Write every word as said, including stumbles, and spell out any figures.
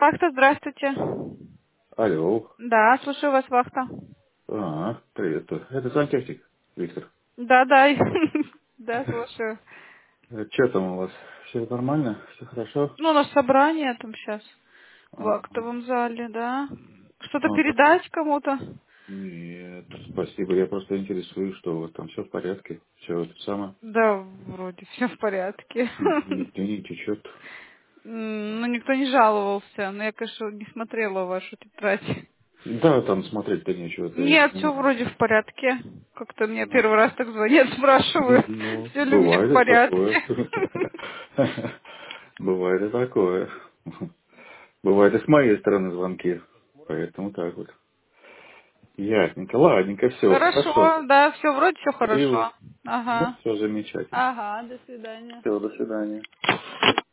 Вахта, здравствуйте. Алло. Да, слушаю вас, Вахта. А, привет. Это сантехник, Виктор. Да, да, да, слушаю. Что там у вас? Все нормально? Все хорошо? Ну, у нас собрание там сейчас в Ага. актовом зале, да. Что-то Ну, так, передать кому-то? нет, спасибо. Я просто интересуюсь, что вот там все в порядке. Все это самое. Да, вроде все в порядке. Нигде не течет. М, Ну, никто не жаловался, но я, конечно, не смотрела вашу тетрадь. Да, там смотреть-то нечего. Это, Нет, все ну, вроде в порядке. Как-то мне ну, первый раз так звонят, спрашивают, ну, все ли у меня в бывает и такое. порядке. Бывает и такое. Бывает и с моей стороны звонки. Поэтому так вот. Ясненько, ладненько, все, хорошо. Хорошо, да, все вроде все И вот, хорошо. ну, Ага. все замечательно. Ага, до свидания. Все, до свидания.